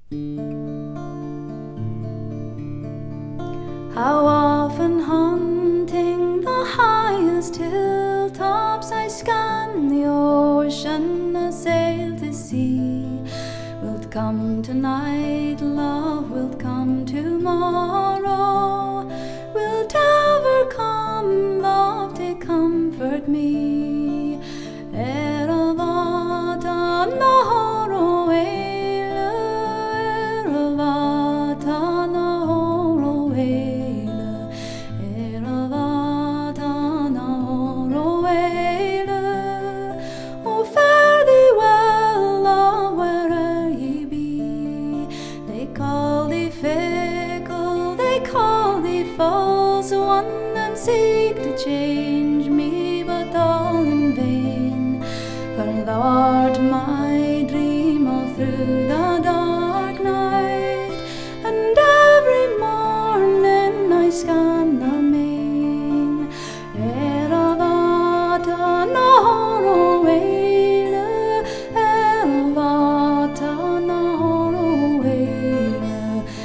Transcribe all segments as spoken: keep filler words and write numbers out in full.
How often hunting the highest hilltops I scan the ocean, I sail to sea. Wilt come tonight, love, wilt come tomorrow? Wilt ever come, love, to comfort me? Eravata Nahoroelu, Eravata Nahoroelu, Eravata Nahoroelu. Oh, fare thee well, love, where'er ye be. They call thee fickle, they call thee false one, and seek to change me, but all in vain. For thou art my dream all through the dark night, and every morning I scan the main. Eravata Nahoroelu, Eravata Nahoroelu,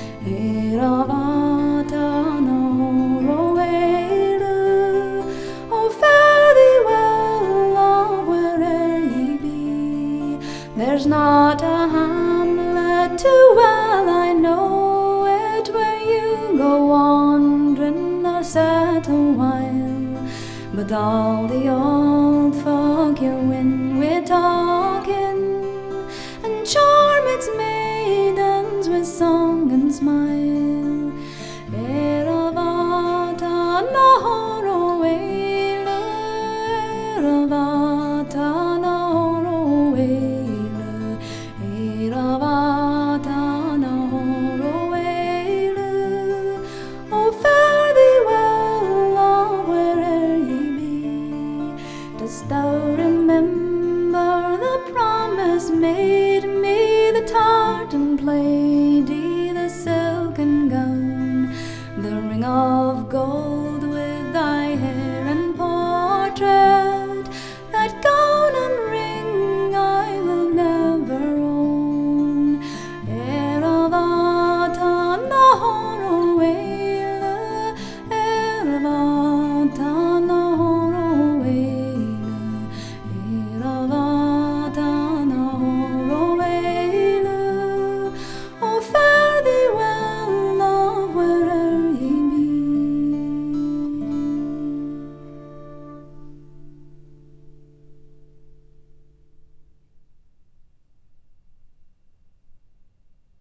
Eravata Nahoroelu. Oh, fare thee well, love, where'er ye be. There's not a hamlet too well I know it, where you go wandering or settle while, but all the old folk you win with talking, and charm its maidens with song and smile. Eravata Nahoroelu, Eravata Nahoroelu, Eravata Nahoroelu. Oh, fare thee well, love, where'er ye be. Dost thou remember the promise made me, the tartan play